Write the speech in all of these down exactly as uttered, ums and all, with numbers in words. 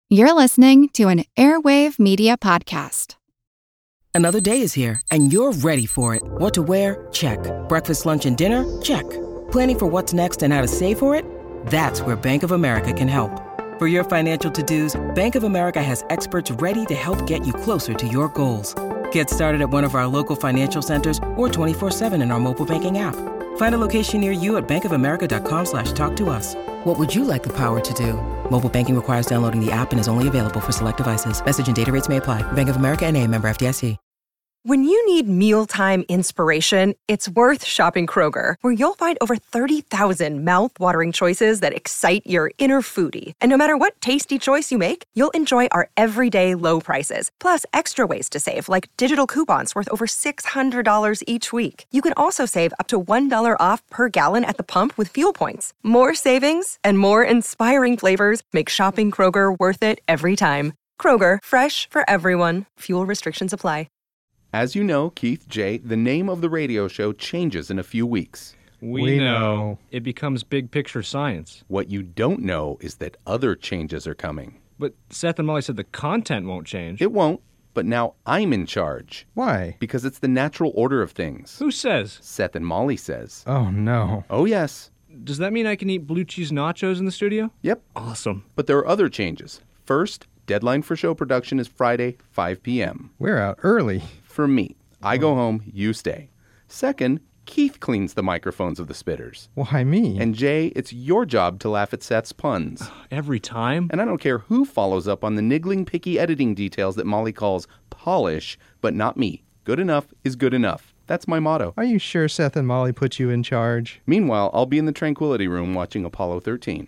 You're listening to an Airwave Media Podcast. Another day is here, and you're ready for it. What to wear? Check. Breakfast, lunch, and dinner? Check. Planning for what's next and how to save for it? That's where Bank of America can help. For your financial to-dos, Bank of America has experts ready to help get you closer to your goals. Get started at one of our local financial centers or twenty-four seven in our mobile banking app. Find a location near you at bankofamerica.com slash talk to us. What would you like the power to do? Mobile banking requires downloading the app and is only available for select devices. Message and data rates may apply. Bank of America N A, member F D I C. When you need mealtime inspiration, it's worth shopping Kroger, where you'll find over thirty thousand mouth-watering choices that excite your inner foodie. And no matter what tasty choice you make, you'll enjoy our everyday low prices, plus extra ways to save, like digital coupons worth over six hundred dollars each week. You can also save up to one dollar off per gallon at the pump with fuel points. More savings and more inspiring flavors make shopping Kroger worth it every time. Kroger, fresh for everyone. Fuel restrictions apply. As you know, Keith J., the name of the radio show changes in a few weeks. We, We know. know. It becomes big picture science. What you don't know is that other changes are coming. But Seth and Molly said the content won't change. It won't, but now I'm in charge. Why? Because it's the natural order of things. Who says? Seth and Molly says. Oh, no. Oh, yes. Does that mean I can eat blue cheese nachos in the studio? Yep. Awesome. But there are other changes. First, deadline for show production is Friday, five p.m. We're out early. For me. I go home, you stay. Second, Keith cleans the microphones of the spitters. Why me? And Jay, it's your job to laugh at Seth's puns. Every time? And I don't care who follows up on the niggling, picky editing details that Molly calls polish, but not me. Good enough is good enough. That's my motto. Are you sure Seth and Molly put you in charge? Meanwhile, I'll be in the Tranquility Room watching Apollo thirteen.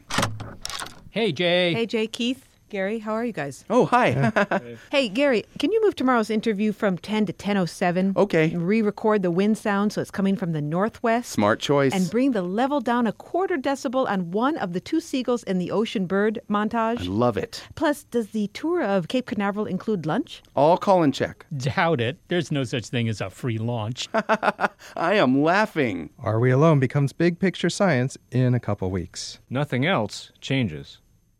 Hey, Jay. Hey, Jay, Keith, Gary, how are you guys? Oh, hi. Hey, Gary, can you move tomorrow's interview from ten to ten oh seven? Okay. Re-record the wind sound so it's coming from the northwest. Smart choice. And bring the level down a quarter decibel on one of the two seagulls in the ocean bird montage. I love it. Plus, does the tour of Cape Canaveral include lunch? I'll call and check. Doubt it. There's no such thing as a free launch. I am laughing. Are We Alone becomes big picture science in a couple weeks. Nothing else changes.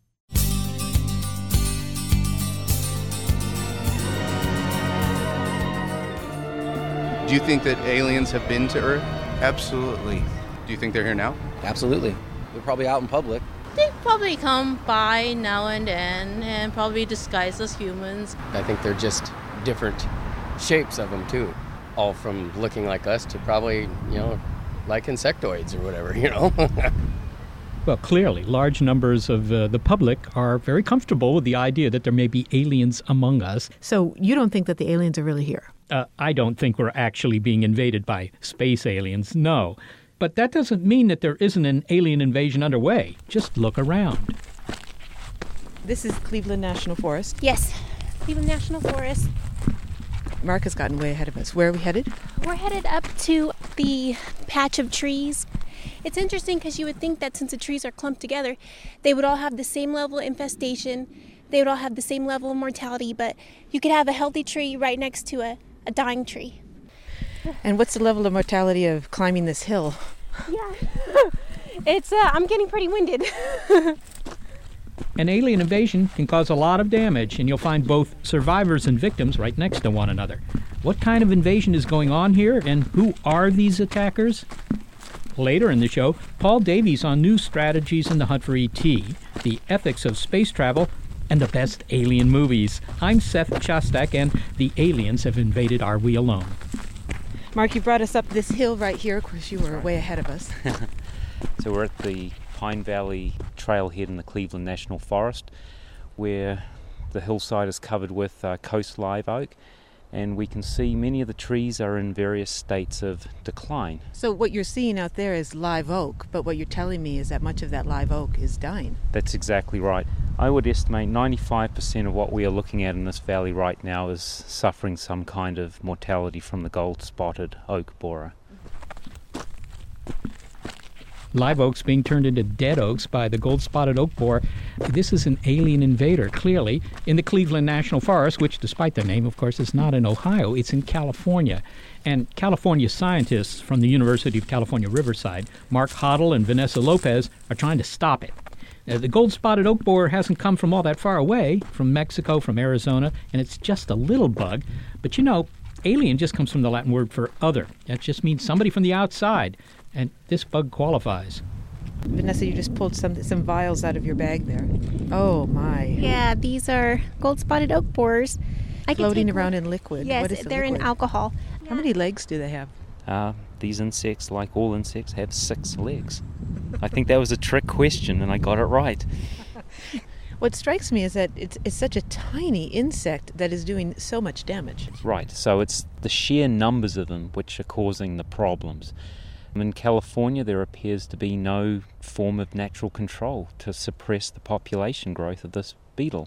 Do you think that aliens have been to Earth? Absolutely. Do you think they're here now? Absolutely. They're probably out in public. They probably come by now and then and probably disguised as humans. I think they're just different shapes of them, too. All from looking like us to probably, you know, like insectoids or whatever, you know? Well, clearly, large numbers of uh, the public are very comfortable with the idea that there may be aliens among us. So you don't think that the aliens are really here? Uh, I don't think we're actually being invaded by space aliens, no. But that doesn't mean that there isn't an alien invasion underway. Just look around. This is Cleveland National Forest. Yes, Cleveland National Forest. Mark has gotten way ahead of us. Where are we headed? We're headed up to the patch of trees. It's interesting because you would think that since the trees are clumped together, they would all have the same level of infestation. They would all have the same level of mortality, but you could have a healthy tree right next to a, a dying tree. And what's the level of mortality of climbing this hill? Yeah, it's, uh, I'm getting pretty winded. An alien invasion can cause a lot of damage, and you'll find both survivors and victims right next to one another. What kind of invasion is going on here, and who are these attackers? Later in the show, Paul Davies on new strategies in the hunt for E T, the ethics of space travel, and the best alien movies. I'm Seth Shostak, and the aliens have invaded Are We Alone? Mark, you brought us up this hill right here. Of course, you were way ahead of us. So we're at the Pine Valley Trailhead in the Cleveland National Forest, where the hillside is covered with uh, coast live oak, and we can see many of the trees are in various states of decline. So what you're seeing out there is live oak, but what you're telling me is that much of that live oak is dying. That's exactly right. I would estimate ninety-five percent of what we are looking at in this valley right now is suffering some kind of mortality from the gold-spotted oak borer. Live oaks being turned into dead oaks by the gold-spotted oak borer. This is an alien invader, clearly, in the Cleveland National Forest, which, despite the name, of course, is not in Ohio. It's in California. And California scientists from the University of California, Riverside, Mark Hoddle and Vanessa Lopez, are trying to stop it. Uh, the gold-spotted oak borer hasn't come from all that far away, from Mexico, from Arizona, and it's just a little bug. But you know, alien just comes from the Latin word for other. That just means somebody from the outside, and this bug qualifies. Vanessa, you just pulled some some vials out of your bag there. Oh, my. Yeah, these are gold-spotted oak borers. I can Floating take around one. in liquid. Yes, What is the they're liquid? in alcohol. How many legs do they have? Uh, these insects, like all insects, have six legs. I think that was a trick question, and I got it right. What strikes me is that it's, it's such a tiny insect that is doing so much damage. Right, so it's the sheer numbers of them which are causing the problems. In California, there appears to be no form of natural control to suppress the population growth of this beetle.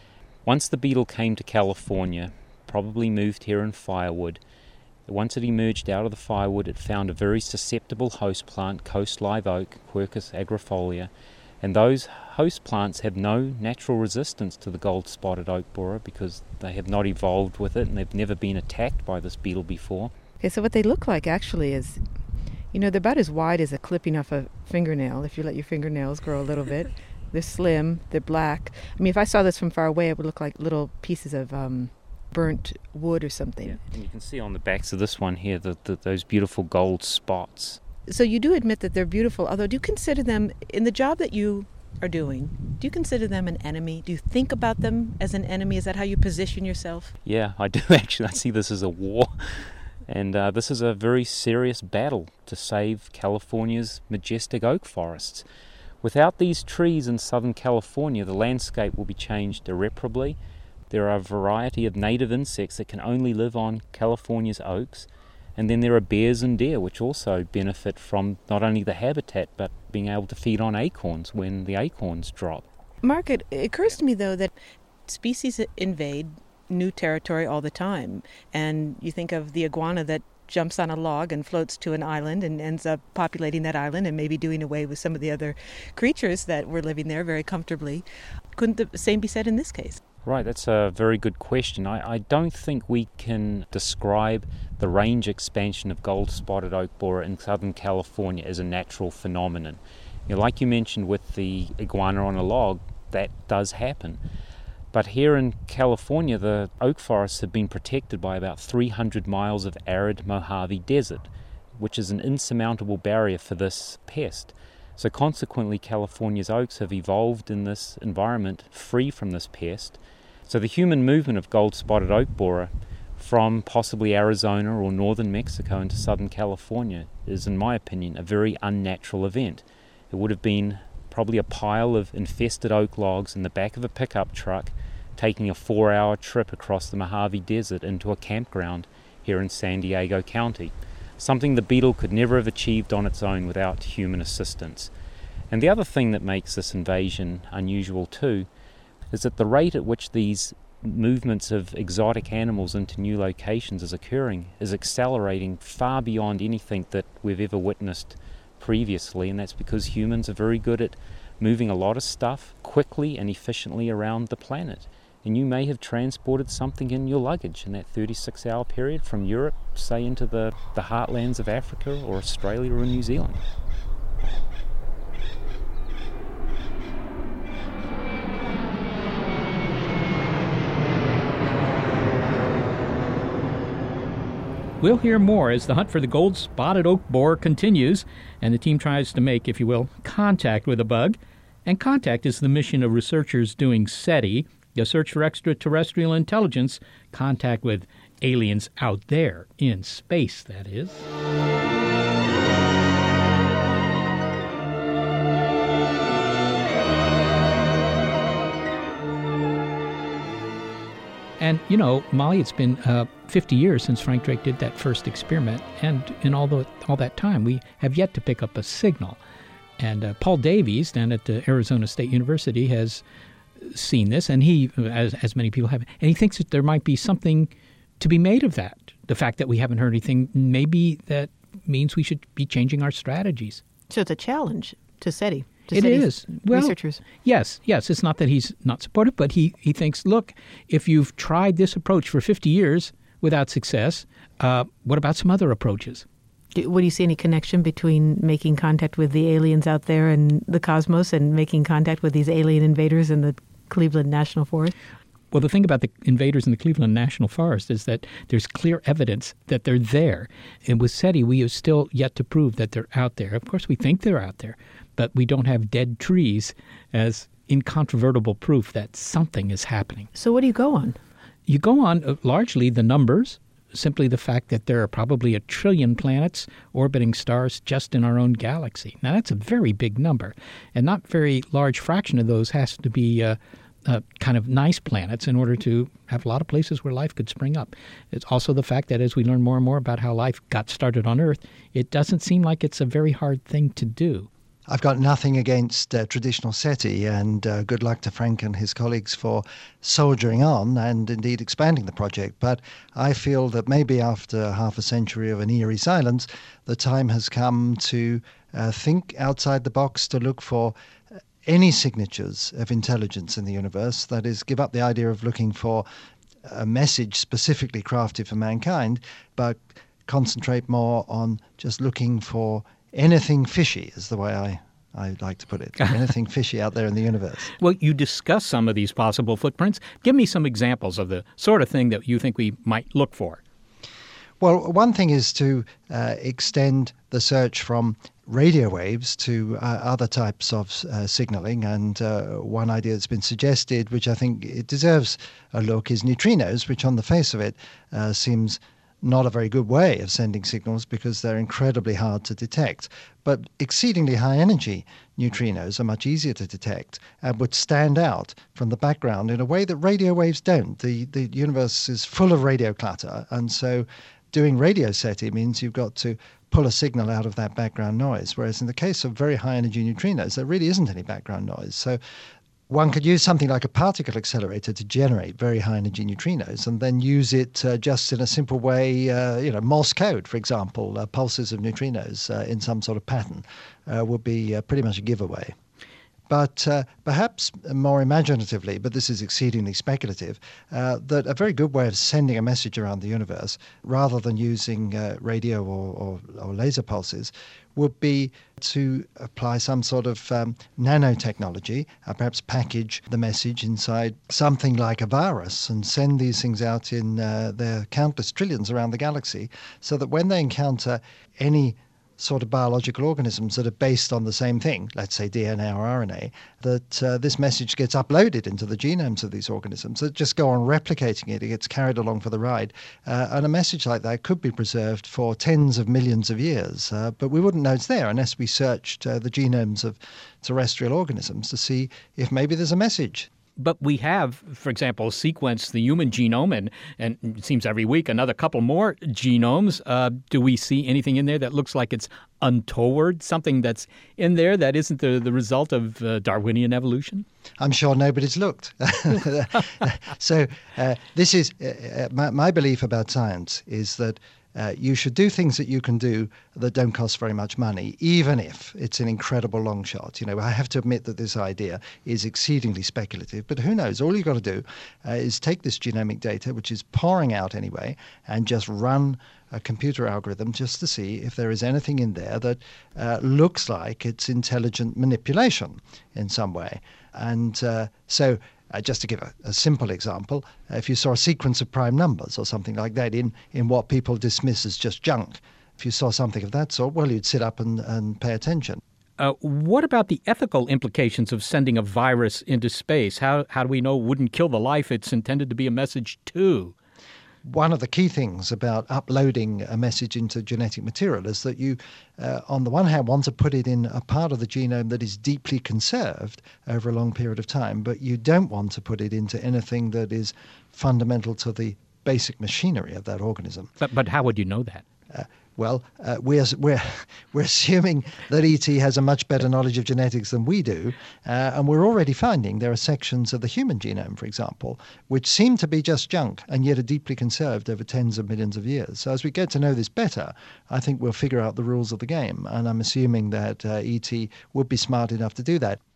Once the beetle came to California, probably moved here in firewood, once it emerged out of the firewood, it found a very susceptible host plant, coast live oak, Quercus agrifolia, and those host plants have no natural resistance to the gold-spotted oak borer because they have not evolved with it and they've never been attacked by this beetle before. Okay, so what they look like actually is, you know, they're about as wide as a clipping off a fingernail, if you let your fingernails grow a little bit. They're slim, they're black. I mean, if I saw this from far away, it would look like little pieces of um, burnt wood or something. Yeah. And you can see on the backs of this one here the, the, those beautiful gold spots. So you do admit that they're beautiful, although do you consider them, in the job that you are doing, do you consider them an enemy? Do you think about them as an enemy? Is that how you position yourself? Yeah, I do actually. I see this as a war. And uh, this is a very serious battle to save California's majestic oak forests. Without these trees in Southern California, the landscape will be changed irreparably. There are a variety of native insects that can only live on California's oaks. And then there are bears and deer, which also benefit from not only the habitat, but being able to feed on acorns when the acorns drop. Mark, it occurs to me, though, that species invade new territory all the time. And you think of the iguana that jumps on a log and floats to an island and ends up populating that island and maybe doing away with some of the other creatures that were living there very comfortably. Couldn't the same be said in this case? Right, that's a very good question. I, I don't think we can describe the range expansion of gold-spotted oak borer in Southern California as a natural phenomenon. You know, like you mentioned with the iguana on a log, that does happen. But here in California, the oak forests have been protected by about three hundred miles of arid Mojave Desert, which is an insurmountable barrier for this pest. So consequently, California's oaks have evolved in this environment free from this pest. So the human movement of gold-spotted oak borer from possibly Arizona or northern Mexico into Southern California is, in my opinion, a very unnatural event. It would have been probably a pile of infested oak logs in the back of a pickup truck taking a four-hour trip across the Mojave Desert into a campground here in San Diego County, something the beetle could never have achieved on its own without human assistance. And the other thing that makes this invasion unusual too is that the rate at which these movements of exotic animals into new locations is occurring is accelerating far beyond anything that we've ever witnessed previously, and that's because humans are very good at moving a lot of stuff quickly and efficiently around the planet. And you may have transported something in your luggage in that thirty-six hour period from Europe, say, into the, the heartlands of Africa or Australia or New Zealand. We'll hear more as the hunt for the gold-spotted oak borer continues, and the team tries to make, if you will, contact with a bug. And contact is the mission of researchers doing SETI, the search for extraterrestrial intelligence, contact with aliens out there, in space, that is. And, you know, Molly, it's been uh, fifty years since Frank Drake did that first experiment, and in all, the, all that time, we have yet to pick up a signal. And uh, Paul Davies, down at the Arizona State University, has seen this, and he, as, as many people have, and he thinks that there might be something to be made of that. The fact that we haven't heard anything, maybe that means we should be changing our strategies. So it's a challenge to SETI. It is. Well, researchers. Yes, yes. It's not that he's not supportive, but he, he thinks, look, if you've tried this approach for fifty years without success, uh, what about some other approaches? Do, what do you see any connection between making contact with the aliens out there in the cosmos and making contact with these alien invaders in the Cleveland National Forest? Well, the thing about the invaders in the Cleveland National Forest is that there's clear evidence that they're there. And with SETI, we have still yet to prove that they're out there. Of course, we think they're out there, but we don't have dead trees as incontrovertible proof that something is happening. So what do you go on? You go on uh, largely the numbers, simply the fact that there are probably a trillion planets orbiting stars just in our own galaxy. Now, that's a very big number, and not very large fraction of those has to be uh, uh, kind of nice planets in order to have a lot of places where life could spring up. It's also the fact that as we learn more and more about how life got started on Earth, it doesn't seem like it's a very hard thing to do. I've got nothing against uh, traditional SETI, and uh, good luck to Frank and his colleagues for soldiering on and indeed expanding the project. But I feel that maybe after half a century of an eerie silence, the time has come to uh, think outside the box, to look for any signatures of intelligence in the universe. That is, give up the idea of looking for a message specifically crafted for mankind, but concentrate more on just looking for anything fishy, is the way I, I like to put it. Anything fishy out there in the universe. Well, you discuss some of these possible footprints. Give me some examples of the sort of thing that you think we might look for. Well, one thing is to uh, extend the search from radio waves to uh, other types of uh, signaling. And uh, one idea that's been suggested, which I think it deserves a look, is neutrinos, which on the face of it uh, seems not a very good way of sending signals because they're incredibly hard to detect. But exceedingly high energy neutrinos are much easier to detect and would stand out from the background in a way that radio waves don't. The, the universe is full of radio clutter, and so doing radio SETI means you've got to pull a signal out of that background noise, whereas in the case of very high energy neutrinos, there really isn't any background noise. So one could use something like a particle accelerator to generate very high-energy neutrinos and then use it uh, just in a simple way, uh, you know, Morse code, for example, uh, pulses of neutrinos uh, in some sort of pattern uh, would be uh, pretty much a giveaway. But uh, perhaps more imaginatively, but this is exceedingly speculative, uh, that a very good way of sending a message around the universe, rather than using uh, radio or, or, or laser pulses, would be to apply some sort of um, nanotechnology, uh, perhaps package the message inside something like a virus and send these things out in uh, their countless trillions around the galaxy, so that when they encounter any sort of biological organisms that are based on the same thing, let's say D N A or R N A, that uh, this message gets uploaded into the genomes of these organisms that just go on replicating it. It gets carried along for the ride. Uh, and a message like that could be preserved for tens of millions of years. Uh, but we wouldn't know it's there unless we searched uh, the genomes of terrestrial organisms to see if maybe there's a message. But we have, for example, sequenced the human genome, and, and it seems every week another couple more genomes. Uh, do we see anything in there that looks like it's untoward, something that's in there that isn't the, the result of uh, Darwinian evolution? I'm sure nobody's looked. so uh, this is uh, my, my belief about science is that Uh, you should do things that you can do that don't cost very much money, even if it's an incredible long shot. You know, I have to admit that this idea is exceedingly speculative, but who knows? All you've got to do uh, is take this genomic data, which is pouring out anyway, and just run a computer algorithm just to see if there is anything in there that uh, looks like it's intelligent manipulation in some way. And uh, so Uh, just to give a, a simple example, uh, if you saw a sequence of prime numbers or something like that in, in what people dismiss as just junk, if you saw something of that sort, well, you'd sit up and, and pay attention. Uh, what about the ethical implications of sending a virus into space? How, how do we know it wouldn't kill the life it's intended to be a message to? One of the key things about uploading a message into genetic material is that you, uh, on the one hand, want to put it in a part of the genome that is deeply conserved over a long period of time, but you don't want to put it into anything that is fundamental to the basic machinery of that organism. But, but how would you know that? Uh, Well, uh, we're, we're, we're assuming that E T has a much better knowledge of genetics than we do, uh, and we're already finding there are sections of the human genome, for example, which seem to be just junk and yet are deeply conserved over tens of millions of years. So as we get to know this better, I think we'll figure out the rules of the game, and I'm assuming that uh, E T would be smart enough to do that.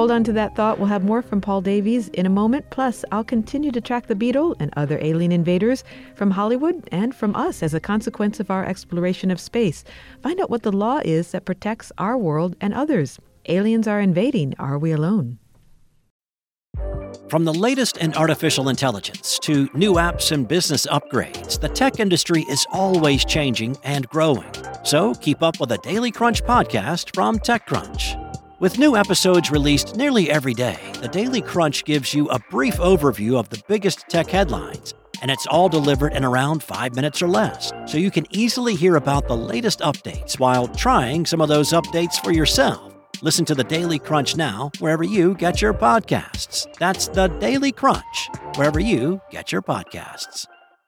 Hold on to that thought. We'll have more from Paul Davies in a moment. Plus, I'll continue to track the Beetle and other alien invaders from Hollywood and from us as a consequence of our exploration of space. Find out what the law is that protects our world and others. Aliens are invading. Are we alone? From the latest in artificial intelligence to new apps and business upgrades, the tech industry is always changing and growing. So keep up with the Daily Crunch podcast from TechCrunch. With new episodes released nearly every day, the Daily Crunch gives you a brief overview of the biggest tech headlines, and it's all delivered in around five minutes or less, so you can easily hear about the latest updates while trying some of those updates for yourself. Listen to the Daily Crunch now, wherever you get your podcasts. That's the Daily Crunch, wherever you get your podcasts.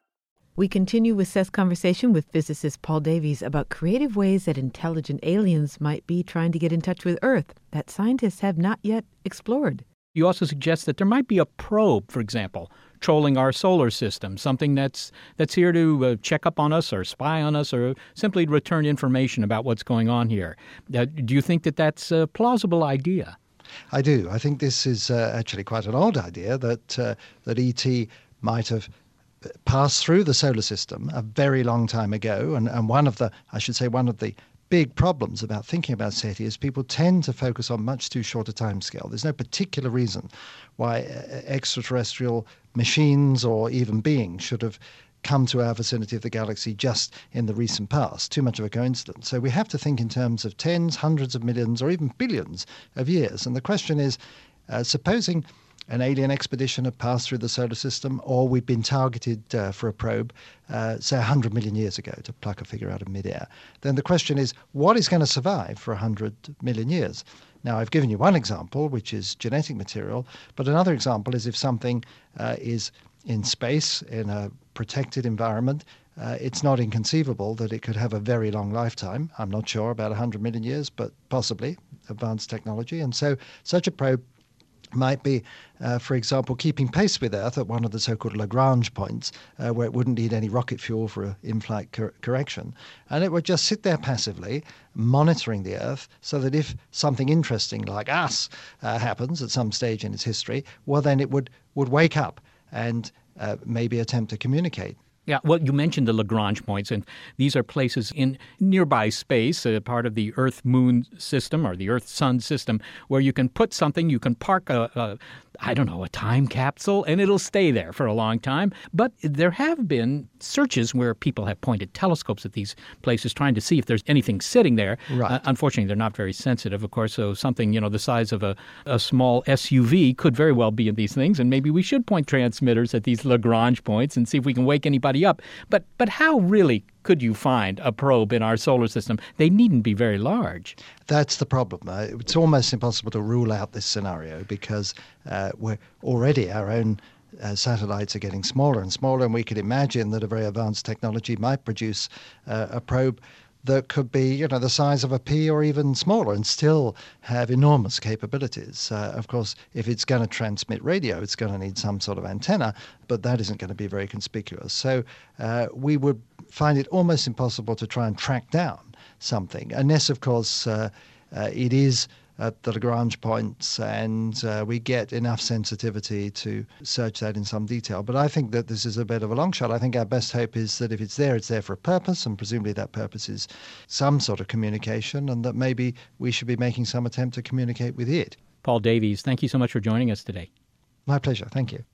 We continue with Seth's conversation with physicist Paul Davies about creative ways that intelligent aliens might be trying to get in touch with Earth that scientists have not yet explored. You also suggest that there might be a probe, for example, trolling our solar system, something that's that's here to uh, check up on us or spy on us or simply return information about what's going on here. Uh, do you think that that's a plausible idea? I do. I think this is uh, actually quite an old idea that uh, that E T might have passed through the solar system a very long time ago. And, and one of the, I should say, one of the big problems about thinking about SETI is people tend to focus on much too short a time scale. There's no particular reason why extraterrestrial machines or even beings should have come to our vicinity of the galaxy just in the recent past. Too much of a coincidence. So we have to think in terms of tens, hundreds of millions, or even billions of years. And the question is, uh, supposing an alien expedition had passed through the solar system, or we'd been targeted uh, for a probe, uh, say, one hundred million years ago, to pluck a figure out of midair, then the question is, what is going to survive for one hundred million years? Now, I've given you one example, which is genetic material, but another example is if something uh, is in space, in a protected environment, uh, it's not inconceivable that it could have a very long lifetime. I'm not sure, about one hundred million years, but possibly advanced technology. And so such a probe might be, uh, for example, keeping pace with Earth at one of the so-called Lagrange points, uh, where it wouldn't need any rocket fuel for an in-flight cor- correction. And it would just sit there passively, monitoring the Earth, so that if something interesting like us uh, happens at some stage in its history, well, then it would, would wake up and uh, maybe attempt to communicate. Yeah, well, you mentioned the Lagrange points, and these are places in nearby space, uh, part of the Earth-Moon system or the Earth-Sun system, where you can put something, you can park a, a, I don't know, a time capsule, and it'll stay there for a long time. But there have been searches where people have pointed telescopes at these places trying to see if there's anything sitting there. Right. Uh, unfortunately, they're not very sensitive, of course, so something, you know, the size of a, a small S U V could very well be in these things, and maybe we should point transmitters at these Lagrange points and see if we can wake anybody up. But but how really could you find a probe in our solar system? They needn't be very large. That's the problem. Uh, it's almost impossible to rule out this scenario because uh, we're already our own uh, satellites are getting smaller and smaller, and we could imagine that a very advanced technology might produce uh, a probe that could be, you know, the size of a pea or even smaller and still have enormous capabilities. Uh, of course, if it's going to transmit radio, it's going to need some sort of antenna, but that isn't going to be very conspicuous. So uh, we would find it almost impossible to try and track down something, unless, of course, uh, uh, it is at the Lagrange points and uh, we get enough sensitivity to search that in some detail. But I think that this is a bit of a long shot. I think our best hope is that if it's there, it's there for a purpose, and presumably that purpose is some sort of communication, and that maybe we should be making some attempt to communicate with it. Paul Davies, thank you so much for joining us today. My pleasure. Thank you.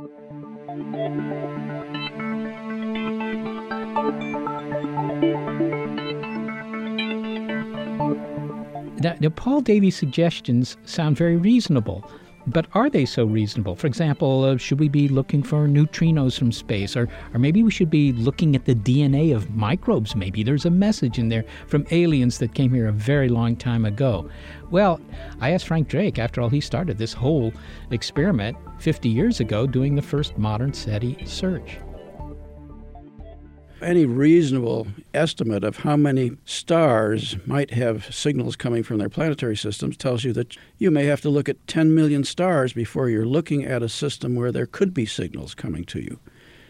Now, now, Paul Davies' suggestions sound very reasonable, but are they so reasonable? For example, uh, should we be looking for neutrinos from space? Or, or maybe we should be looking at the D N A of microbes. Maybe there's a message in there from aliens that came here a very long time ago. Well, I asked Frank Drake. After all, he started this whole experiment fifty years ago doing the first modern SETI search. Any reasonable estimate of how many stars might have signals coming from their planetary systems tells you that you may have to look at ten million stars before you're looking at a system where there could be signals coming to you.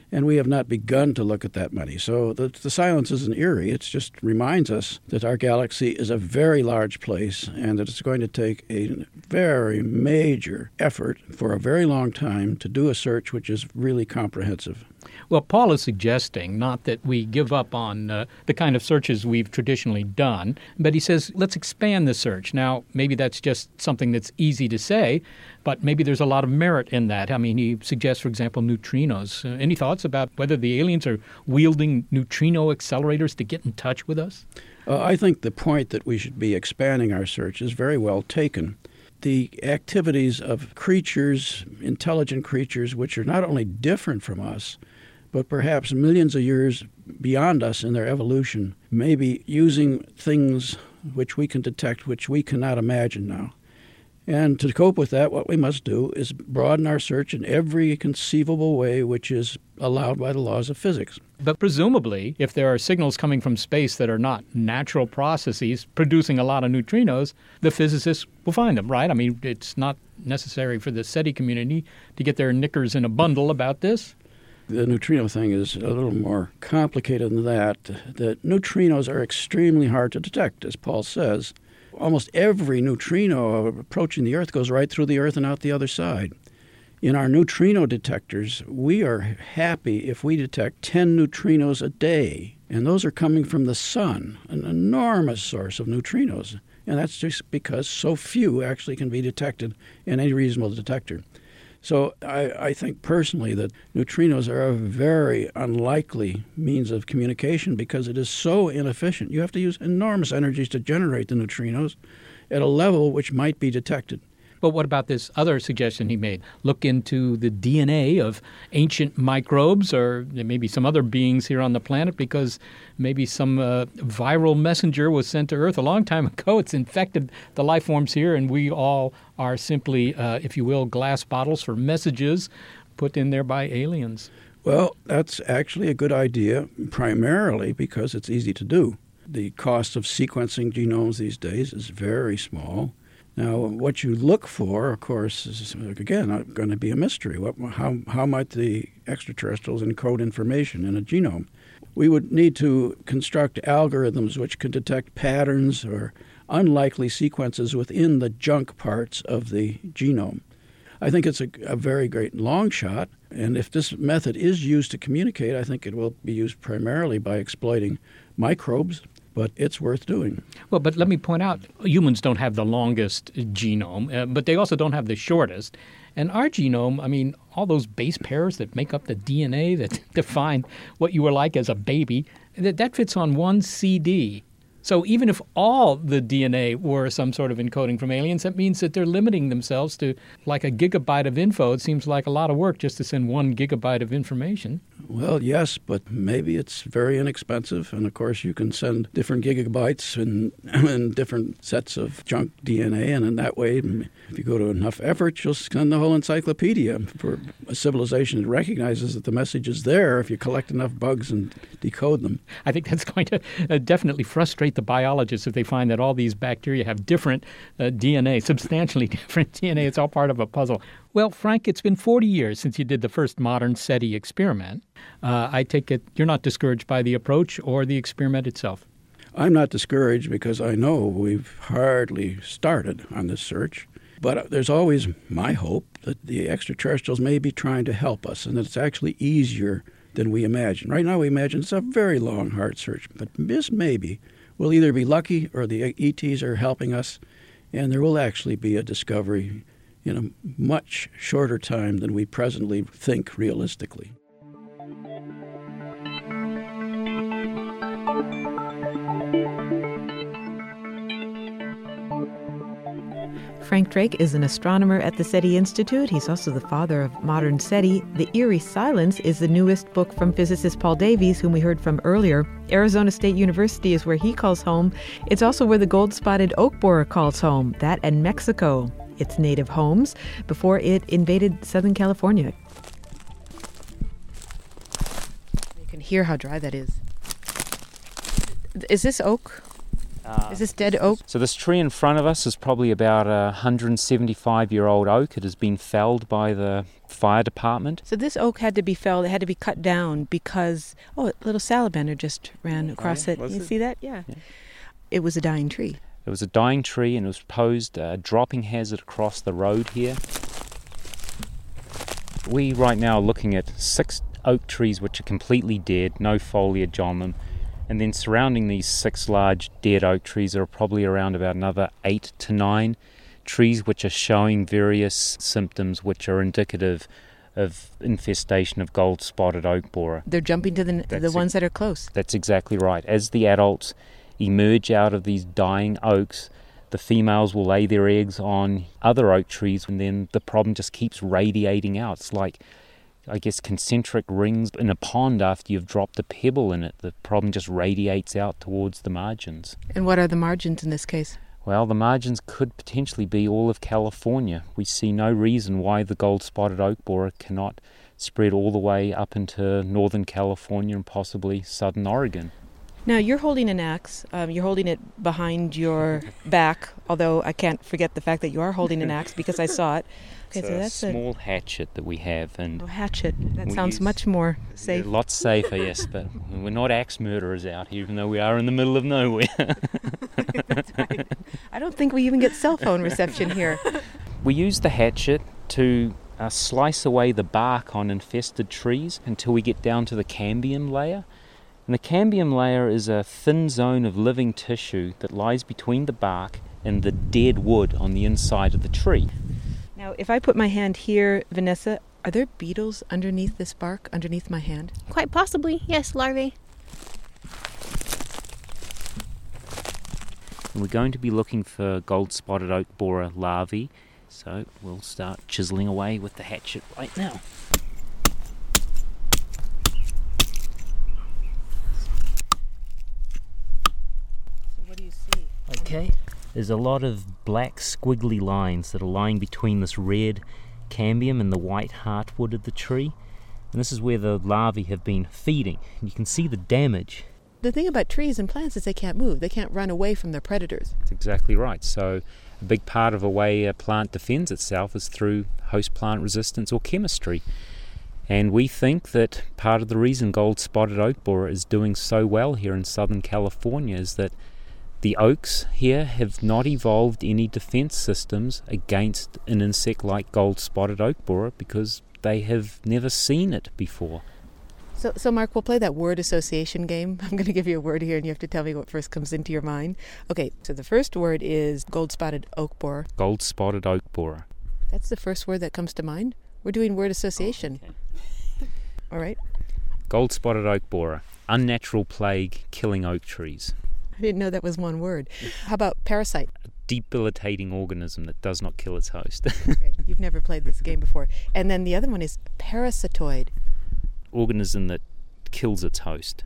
and we have not begun to look at that many. So the, the silence isn't eerie. It just reminds us that our galaxy is a very large place and that it's going to take a very major effort for a very long time to do a search which is really comprehensive. Well, Paul is suggesting not that we give up on uh, the kind of searches we've traditionally done, but he says let's expand the search. Now, maybe that's just something that's easy to say, but maybe there's a lot of merit in that. I mean, he suggests, for example, neutrinos. Uh, any thoughts about whether the aliens are wielding neutrino accelerators to get in touch with us? Uh, I think the point that we should be expanding our search is very well taken. The activities of creatures, intelligent creatures, which are not only different from us, but perhaps millions of years beyond us in their evolution, may be using things which we can detect, which we cannot imagine now. And to cope with that, what we must do is broaden our search in every conceivable way which is allowed by the laws of physics. But presumably, if there are signals coming from space that are not natural processes producing a lot of neutrinos, the physicists will find them, right? I mean, it's not necessary for the SETI community to get their knickers in a bundle about this. The neutrino thing is a little more complicated than that. The neutrinos are extremely hard to detect, as Paul says. Almost every neutrino approaching the Earth goes right through the Earth and out the other side. In our neutrino detectors, we are happy if we detect ten neutrinos a day, and those are coming from the sun, an enormous source of neutrinos. And that's just because so few actually can be detected in any reasonable detector. So I, I think personally that neutrinos are a very unlikely means of communication because it is so inefficient. You have to use enormous energies to generate the neutrinos at a level which might be detected. But what about this other suggestion he made? Look into the D N A of ancient microbes or maybe some other beings here on the planet because maybe some uh, viral messenger was sent to Earth a long time ago. It's infected the life forms here, and we all are simply, uh, if you will, glass bottles for messages put in there by aliens. Well, that's actually a good idea, primarily because it's easy to do. The cost of sequencing genomes these days is very small. Now, what you look for, of course, is, again, going to be a mystery. What, how, how might the extraterrestrials encode information in a genome? We would need to construct algorithms which can detect patterns or unlikely sequences within the junk parts of the genome. I think it's a, a very great long shot, and if this method is used to communicate, I think it will be used primarily by exploiting microbes. But it's worth doing. Well, but let me point out, humans don't have the longest genome, uh, but they also don't have the shortest. And our genome, I mean, all those base pairs that make up the D N A that define what you were like as a baby, that, that fits on one C D. So even if all the D N A were some sort of encoding from aliens, that means that they're limiting themselves to like a gigabyte of info. It seems like a lot of work just to send one gigabyte of information. Well, yes, but maybe it's very inexpensive. And, of course, you can send different gigabytes in, in different sets of junk D N A. And in that way, if you go to enough effort, you'll send the whole encyclopedia for a civilization that recognizes that the message is there if you collect enough bugs and decode them. I think that's going to uh, definitely frustrate the biologists if they find that all these bacteria have different uh, D N A, substantially different D N A. It's all part of a puzzle. Well, Frank, it's been forty years since you did the first modern SETI experiment. Uh, I take it you're not discouraged by the approach or the experiment itself. I'm not discouraged because I know we've hardly started on this search. But there's always my hope that the extraterrestrials may be trying to help us and that it's actually easier than we imagine. Right now we imagine it's a very long, hard search. But this maybe we'll either be lucky or the E Ts are helping us, and there will actually be a discovery in a much shorter time than we presently think realistically. Frank Drake is an astronomer at the SETI Institute. He's also the father of modern SETI. The Eerie Silence is the newest book from physicist Paul Davies, whom we heard from earlier. Arizona State University is where he calls home. It's also where the gold-spotted oak borer calls home, that and Mexico, its native homes, before it invaded Southern California. You can hear how dry that is. Is this oak? Uh, Is this dead oak? So this tree in front of us is probably about a one hundred seventy-five year old oak. It has been felled by the fire department. So this oak had to be felled, it had to be cut down because, oh, a little salamander just ran across yeah? it. Was You it? see that? Yeah. Yeah. It was a dying tree. It was a dying tree and it was posed a dropping hazard across the road here. We right now are looking at six oak trees which are completely dead, no foliage on them. And then surrounding these six large dead oak trees are probably around about another eight to nine trees which are showing various symptoms which are indicative of infestation of gold-spotted oak borer. They're jumping to the That's the ones ex- that are close. That's exactly right. As the adults emerge out of these dying oaks, the females will lay their eggs on other oak trees and then the problem just keeps radiating out. It's like, I guess, concentric rings in a pond after you've dropped a pebble in it. The problem just radiates out towards the margins. And what are the margins in this case? Well, the margins could potentially be all of California. We see no reason why the gold-spotted oak borer cannot spread all the way up into northern California and possibly southern Oregon. Now, you're holding an axe. Um, you're holding it behind your back, although I can't forget the fact that you are holding an axe because I saw it. Okay, It's so a that's small hatchet that we have. And a oh, hatchet. That we sounds use- much more safe. A lot safer, yes, but we're not axe murderers out here, even though we are in the middle of nowhere. That's right. I don't think we even get cell phone reception here. We use the hatchet to uh, slice away the bark on infested trees until we get down to the cambium layer. And the cambium layer is a thin zone of living tissue that lies between the bark and the dead wood on the inside of the tree. Now, if I put my hand here, Vanessa, are there beetles underneath this bark, underneath my hand? Quite possibly, yes, larvae. And we're going to be looking for gold-spotted oak borer larvae, so we'll start chiseling away with the hatchet right now. So what do you see? Okay, there's a lot of black squiggly lines that are lying between this red cambium and the white heartwood of the tree. And this is where the larvae have been feeding. And you can see the damage. The thing about trees and plants is they can't move. They can't run away from their predators. That's exactly right. So a big part of a way a plant defends itself is through host plant resistance or chemistry. And we think that part of the reason gold-spotted oak borer is doing so well here in Southern California is that the oaks here have not evolved any defense systems against an insect like gold-spotted oak borer because they have never seen it before. So, so Mark, we'll play that word association game. I'm going to give you a word here, and you have to tell me what first comes into your mind. Okay, so the first word is gold-spotted oak borer. Gold-spotted oak borer. That's the first word that comes to mind. We're doing word association. Oh, okay. All right. Gold-spotted oak borer. Unnatural plague killing oak trees. I didn't know that was one word. How about parasite? A debilitating organism that does not kill its host. Okay, you've never played this game before. And then the other one is parasitoid. Organism that kills its host.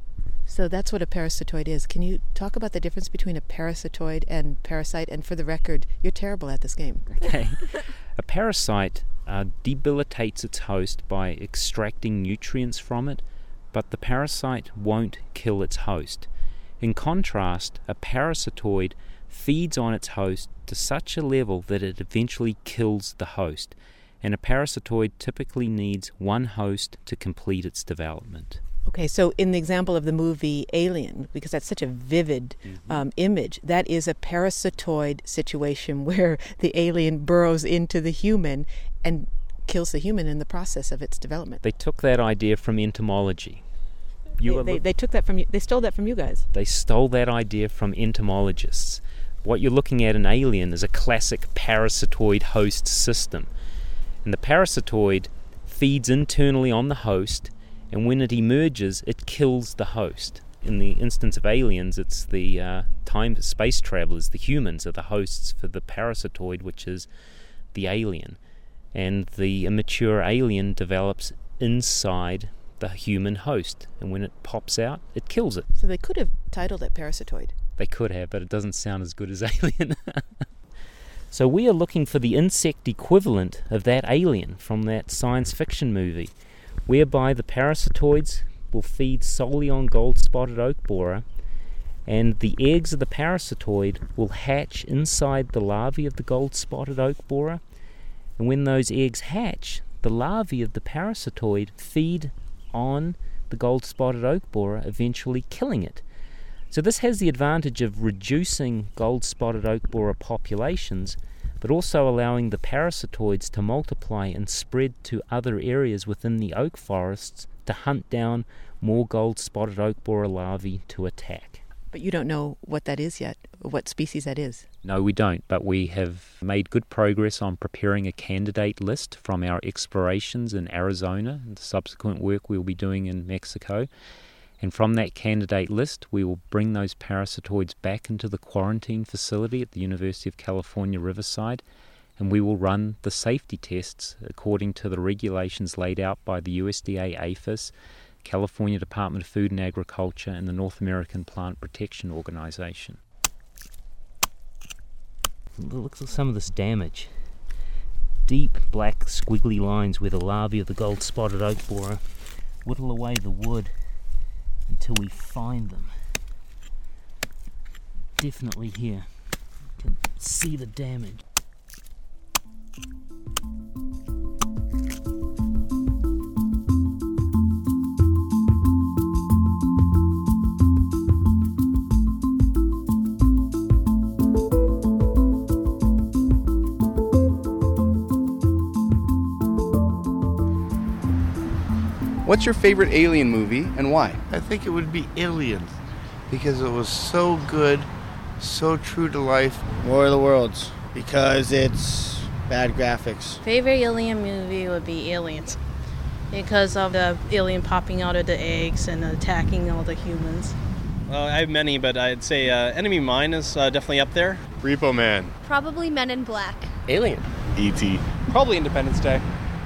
So that's what a parasitoid is. Can you talk about the difference between a parasitoid and parasite? And for the record, you're terrible at this game. Okay. A parasite uh, debilitates its host by extracting nutrients from it, but the parasite won't kill its host. In contrast, a parasitoid feeds on its host to such a level that it eventually kills the host, and a parasitoid typically needs one host to complete its development. Okay, so in the example of the movie Alien, because that's such a vivid mm-hmm. um, image, that is a parasitoid situation where the alien burrows into the human and kills the human in the process of its development. They took that idea from entomology. You they, they, they took that from you. They stole that from you guys. They stole that idea from entomologists. What you're looking at in Alien is a classic parasitoid host system. And the parasitoid feeds internally on the host, and when it emerges, it kills the host. In the instance of aliens, it's the uh, time space travelers, the humans, are the hosts for the parasitoid, which is the alien. And the immature alien develops inside the human host, and when it pops out, it kills it. So they could have titled it Parasitoid. They could have, but it doesn't sound as good as Alien. So we are looking for the insect equivalent of that alien from that science fiction movie, whereby the parasitoids will feed solely on gold-spotted oak borer, and the eggs of the parasitoid will hatch inside the larvae of the gold-spotted oak borer. And when those eggs hatch, the larvae of the parasitoid feed on the gold-spotted oak borer, eventually killing it. So this has the advantage of reducing gold-spotted oak borer populations, but also allowing the parasitoids to multiply and spread to other areas within the oak forests to hunt down more gold-spotted oak borer larvae to attack. But you don't know what that is yet, what species that is. No, we don't, but we have made good progress on preparing a candidate list from our explorations in Arizona and the subsequent work we'll be doing in Mexico. And from that candidate list, we will bring those parasitoids back into the quarantine facility at the University of California, Riverside, and we will run the safety tests according to the regulations laid out by the U S D A APHIS, California Department of Food and Agriculture, and the North American Plant Protection Organization. Look at some of this damage. Deep black squiggly lines where the larvae of the gold-spotted oak borer whittle away the wood until we find them. Definitely here. You can see the damage. What's your favorite Alien movie and why? I think it would be Aliens because it was so good, so true to life. War of the Worlds because it's bad graphics. Favorite Alien movie would be Aliens because of the alien popping out of the eggs and attacking all the humans. Well, I have many, but I'd say uh, Enemy Mine is uh, definitely up there. Repo Man. Probably Men in Black. Alien. E T. Probably Independence Day.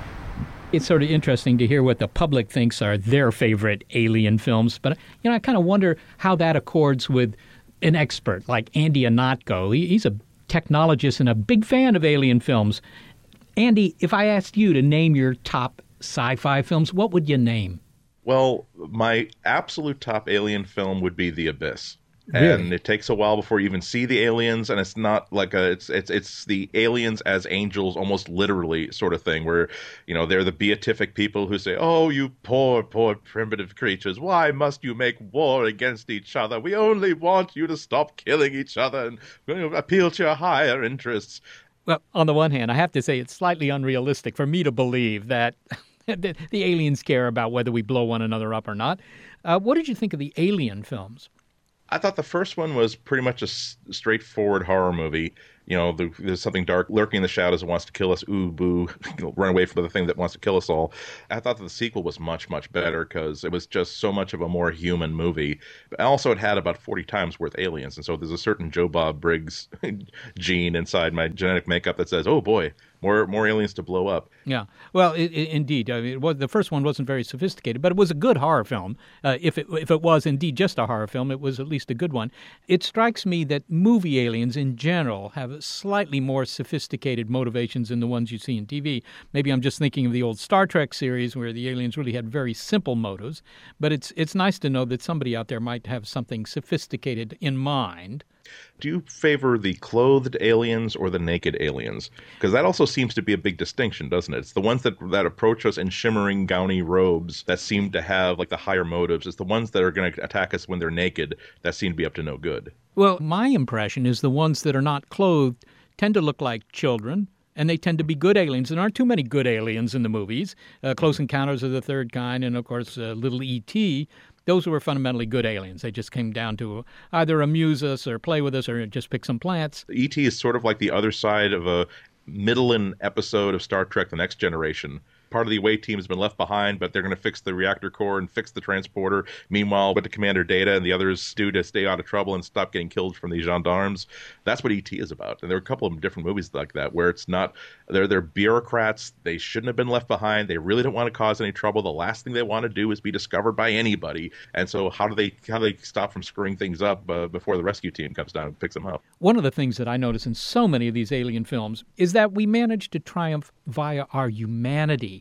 It's sort of interesting to hear what the public thinks are their favorite Alien films, but you know, I kind of wonder how that accords with an expert like Andy Ihnatko. He, he's a technologist and a big fan of Alien films. Andy, if I asked you to name your top sci-fi films, what would you name? Well, my absolute top Alien film would be The Abyss. Really? And it takes a while before you even see the aliens, and it's not like a it's it's it's the aliens as angels, almost literally sort of thing, where you know they're the beatific people who say, "Oh, you poor, poor primitive creatures, why must you make war against each other? We only want you to stop killing each other and you know, appeal to your higher interests." Well, on the one hand, I have to say it's slightly unrealistic for me to believe that the, the aliens care about whether we blow one another up or not. Uh, what did you think of the Alien films? I thought the first one was pretty much a s- straightforward horror movie. You know, the, there's something dark lurking in the shadows that wants to kill us. Ooh, boo, run away from the thing that wants to kill us all. I thought that the sequel was much, much better because it was just so much of a more human movie. But also, it had about forty times worth aliens. And so there's a certain Joe Bob Briggs gene inside my genetic makeup that says, oh boy, more more aliens to blow up. Yeah, well, it, it, indeed, I mean, it was, the first one wasn't very sophisticated, but it was a good horror film. Uh, if it if it was indeed just a horror film, it was at least a good one. It strikes me that movie aliens in general have slightly more sophisticated motivations than the ones you see in T V. Maybe I'm just thinking of the old Star Trek series where the aliens really had very simple motives, but it's it's nice to know that somebody out there might have something sophisticated in mind. Do you favor the clothed aliens or the naked aliens? Because that also seems to be a big distinction, doesn't it? It's the ones that that approach us in shimmering, gowny robes that seem to have like the higher motives. It's the ones that are going to attack us when they're naked that seem to be up to no good. Well, my impression is the ones that are not clothed tend to look like children, and they tend to be good aliens. There aren't too many good aliens in the movies. Uh, Close Encounters of the Third Kind and, of course, uh, Little E T Those were fundamentally good aliens. They just came down to either amuse us or play with us or just pick some plants. E T is sort of like the other side of a middle episode of Star Trek The Next Generation. Part of the away team has been left behind, but they're going to fix the reactor core and fix the transporter. Meanwhile, with the Commander Data and the others do to stay out of trouble and stop getting killed from the gendarmes. That's what E T is about. And there are a couple of different movies like that where it's not, they're, they're bureaucrats. They shouldn't have been left behind. They really don't want to cause any trouble. The last thing they want to do is be discovered by anybody. And so how do they how do they stop from screwing things up uh, before the rescue team comes down and picks them up? One of the things that I notice in so many of these alien films is that we manage to triumph via our humanity.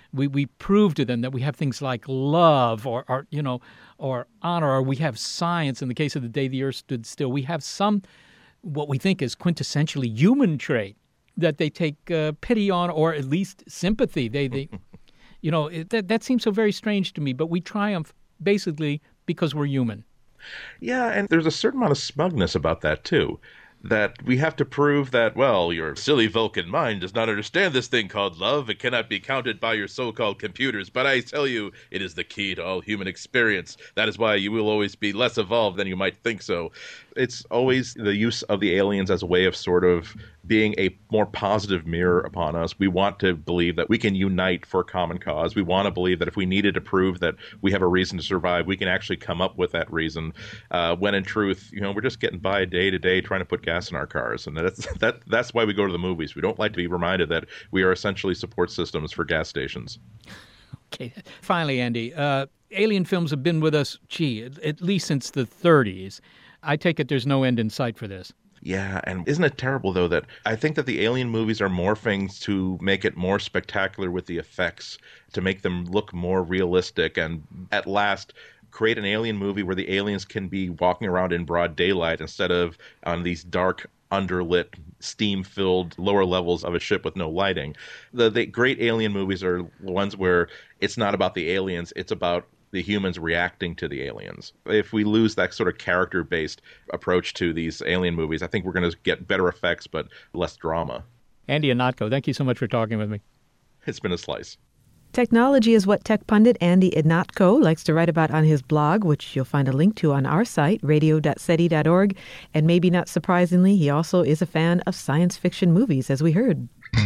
We we prove to them that we have things like love or, or you know, or honor, or we have science. In the case of the day the Earth stood still, we have some what we think is quintessentially human trait that they take uh, pity on, or at least sympathy. They they, you know, it, that that seems so very strange to me. But we triumph basically because we're human. Yeah, and there's a certain amount of smugness about that too. That we have to prove that, well, your silly Vulcan mind does not understand this thing called love. It cannot be counted by your so-called computers. But I tell you, it is the key to all human experience. That is why you will always be less evolved than you might think so. It's always the use of the aliens as a way of sort of being a more positive mirror upon us. We want to believe that we can unite for a common cause. We want to believe that if we needed to prove that we have a reason to survive, we can actually come up with that reason. Uh, when in truth, you know, we're just getting by day to day trying to put gas in our cars. And that's, that, that's why we go to the movies. We don't like to be reminded that we are essentially support systems for gas stations. Okay. Finally, Andy, uh, alien films have been with us, gee, at, at least since the thirties. I take it there's no end in sight for this. Yeah, and isn't it terrible, though, that I think that the alien movies are morphing to make it more spectacular with the effects, to make them look more realistic, and at last create an alien movie where the aliens can be walking around in broad daylight instead of on these dark, underlit, steam-filled lower levels of a ship with no lighting. The, the great alien movies are ones where it's not about the aliens, it's about the humans reacting to the aliens. If we lose that sort of character-based approach to these alien movies, I think we're going to get better effects but less drama. Andy Ihnatko, thank you so much for talking with me. It's been a slice. Technology is what tech pundit Andy Ihnatko likes to write about on his blog, which you'll find a link to on our site, radio dot seti dot org. And maybe not surprisingly, he also is a fan of science fiction movies, as we heard.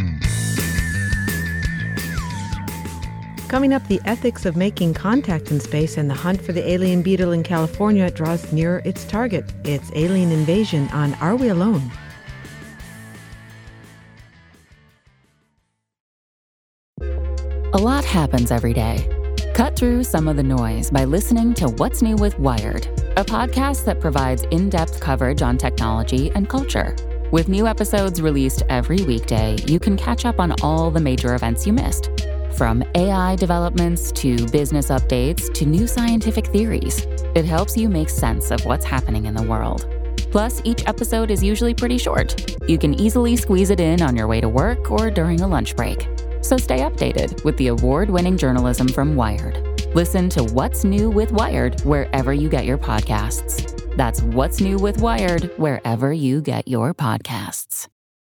Coming up, the ethics of making contact in space and the hunt for the alien beetle in California draws nearer its target. It's Alien Invasion on Are We Alone? A lot happens every day. Cut through some of the noise by listening to What's New with Wired, a podcast that provides in-depth coverage on technology and culture. With new episodes released every weekday, you can catch up on all the major events you missed. From A I developments to business updates to new scientific theories, it helps you make sense of what's happening in the world. Plus, each episode is usually pretty short. You can easily squeeze it in on your way to work or during a lunch break. So stay updated with the award-winning journalism from Wired. Listen to What's New with Wired wherever you get your podcasts. That's What's New with Wired wherever you get your podcasts.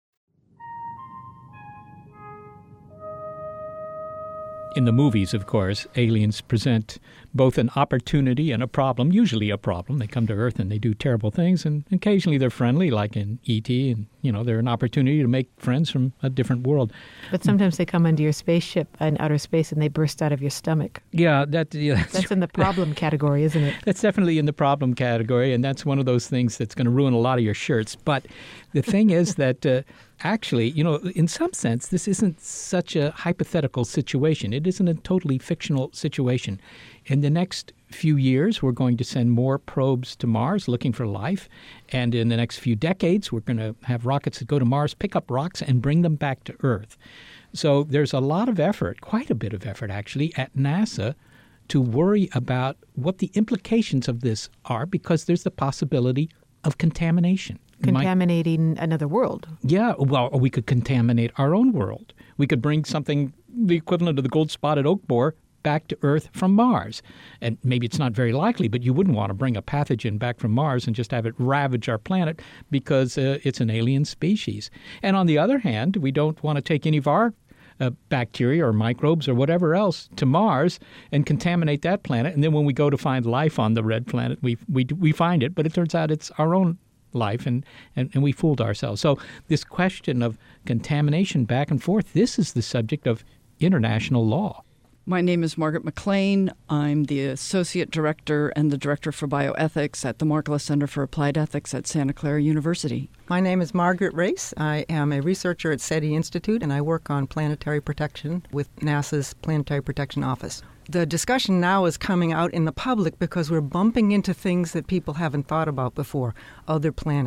In the movies, of course, aliens present both an opportunity and a problem, usually a problem. They come to Earth and they do terrible things, and occasionally they're friendly, like in E T, and, you know, they're an opportunity to make friends from a different world. But sometimes they come into your spaceship in outer space and they burst out of your stomach. Yeah, that, yeah that's, that's in the problem category, isn't it? That's definitely in the problem category, and that's one of those things that's going to ruin a lot of your shirts. But the thing is that uh, actually, you know, in some sense, this isn't such a hypothetical situation. It isn't a totally fictional situation. In the next few years, we're going to send more probes to Mars looking for life. And in the next few decades, we're going to have rockets that go to Mars, pick up rocks, and bring them back to Earth. So there's a lot of effort, quite a bit of effort actually, at NASA to worry about what the implications of this are, because there's the possibility of contamination. Contaminating Might, another world. Yeah, well, we could contaminate our own world. We could bring something, the equivalent of the gold-spotted oak borer, back to Earth from Mars. And maybe it's not very likely, but you wouldn't want to bring a pathogen back from Mars and just have it ravage our planet because uh, it's an alien species. And on the other hand, we don't want to take any of our uh, bacteria or microbes or whatever else to Mars and contaminate that planet. And then when we go to find life on the red planet, we we we find it, but it turns out it's our own life, and, and, and we fooled ourselves. So this question of contamination back and forth, this is the subject of international law. My name is Margaret McLean. I'm the Associate Director and the Director for Bioethics at the Markkula Center for Applied Ethics at Santa Clara University. My name is Margaret Race. I am a researcher at SETI Institute, and I work on planetary protection with NASA's Planetary Protection Office. The discussion now is coming out in the public because we're bumping into things that people haven't thought about before, other planets,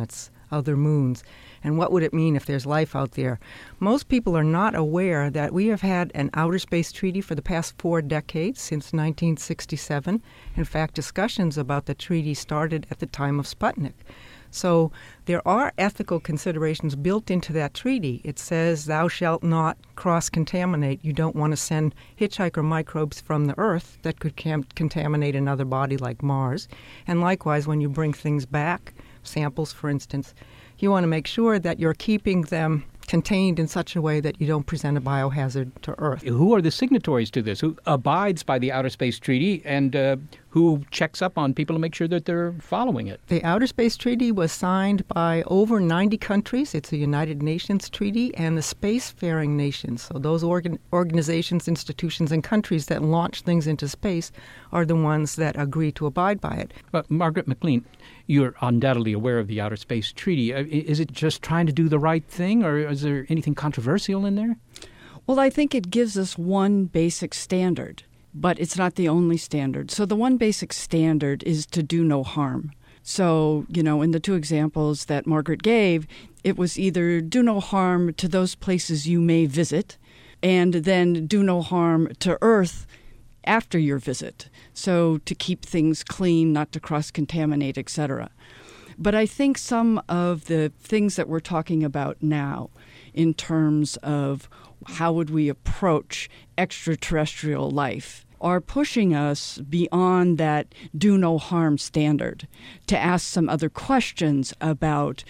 other moons. And what would it mean if there's life out there? Most people are not aware that we have had an outer space treaty for the past four decades, since nineteen sixty-seven. In fact, discussions about the treaty started at the time of Sputnik. So there are ethical considerations built into that treaty. It says thou shalt not cross-contaminate. You don't want to send hitchhiker microbes from the Earth that could cam- contaminate another body like Mars. And likewise, when you bring things back, samples for instance, you want to make sure that you're keeping them contained in such a way that you don't present a biohazard to Earth. Who are the signatories to this? Who abides by the Outer Space Treaty, and uh, who checks up on people to make sure that they're following it? The Outer Space Treaty was signed by over ninety countries. It's a United Nations treaty, and the spacefaring nations, so those organ- organizations, institutions, and countries that launch things into space are the ones that agree to abide by it. But Margaret McLean, you're undoubtedly aware of the Outer Space Treaty. Is it just trying to do the right thing, or is there anything controversial in there? Well, I think it gives us one basic standard, but it's not the only standard. So the one basic standard is to do no harm. So, you know, in the two examples that Margaret gave, it was either do no harm to those places you may visit, and then do no harm to Earth after your visit. So to keep things clean, not to cross-contaminate, et cetera. But I think some of the things that we're talking about now in terms of how would we approach extraterrestrial life are pushing us beyond that do no harm standard to ask some other questions about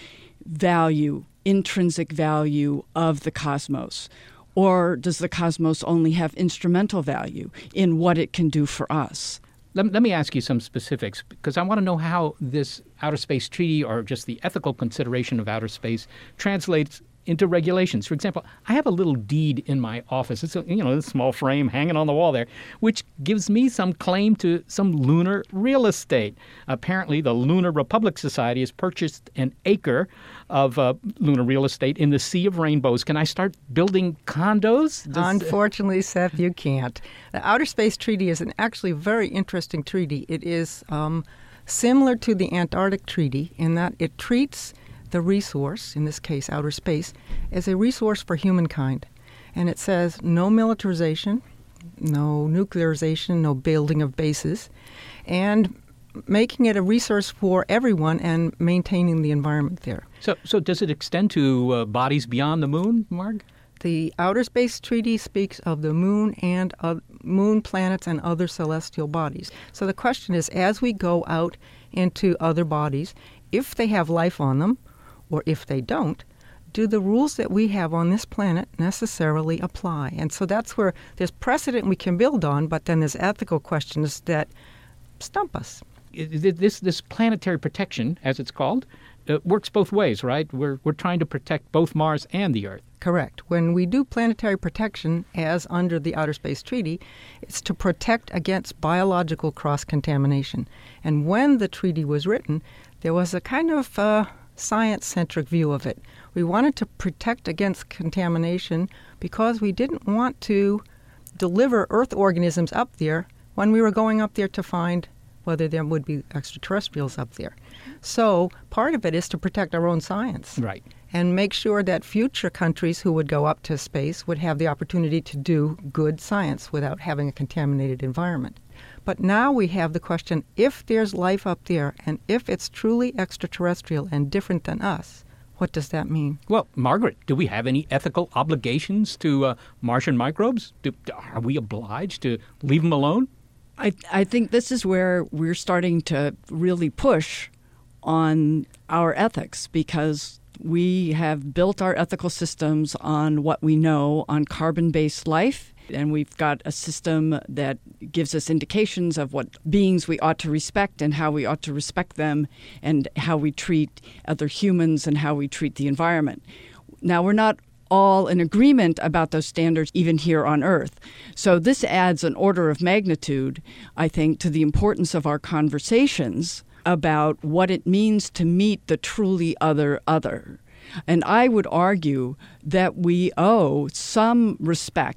value, intrinsic value of the cosmos. Or does the cosmos only have instrumental value in what it can do for us? Let, let me ask you some specifics, because I want to know how this Outer Space Treaty, or just the ethical consideration of outer space, translates into regulations. For example, I have a little deed in my office. It's a, you know, a small frame hanging on the wall there, which gives me some claim to some lunar real estate. Apparently, the Lunar Republic Society has purchased an acre of uh, lunar real estate in the Sea of Rainbows. Can I start building condos? Does, Unfortunately, Seth, you can't. The Outer Space Treaty is an actually very interesting treaty. It is um, similar to the Antarctic Treaty in that it treats the resource, in this case outer space, as a resource for humankind. And it says no militarization, no nuclearization, no building of bases, and making it a resource for everyone and maintaining the environment there. So, so does it extend to uh, bodies beyond the moon, Marg? The Outer Space Treaty speaks of the moon and uh, moon planets and other celestial bodies. So the question is, as we go out into other bodies, if they have life on them, or if they don't, do the rules that we have on this planet necessarily apply? And so that's where there's precedent we can build on, but then there's ethical questions that stump us. This this planetary protection, as it's called, uh, works both ways, right? We're we're trying to protect both Mars and the Earth. Correct. When we do planetary protection, as under the Outer Space Treaty, it's to protect against biological cross-contamination. And when the treaty was written, there was a kind of uh, science-centric view of it. We wanted to protect against contamination because we didn't want to deliver Earth organisms up there when we were going up there to find whether there would be extraterrestrials up there. So part of it is to protect our own science. Right. And make sure that future countries who would go up to space would have the opportunity to do good science without having a contaminated environment. But now we have the question, if there's life up there and if it's truly extraterrestrial and different than us, what does that mean? Well, Margaret, do we have any ethical obligations to uh, Martian microbes? Do, are we obliged to leave them alone? I, I think this is where we're starting to really push on our ethics, because we have built our ethical systems on what we know on carbon-based life, and we've got a system that gives us indications of what beings we ought to respect and how we ought to respect them, and how we treat other humans and how we treat the environment. Now, we're not all in agreement about those standards even here on Earth. So this adds an order of magnitude, I think, to the importance of our conversations about what it means to meet the truly other other. And I would argue that we owe some respect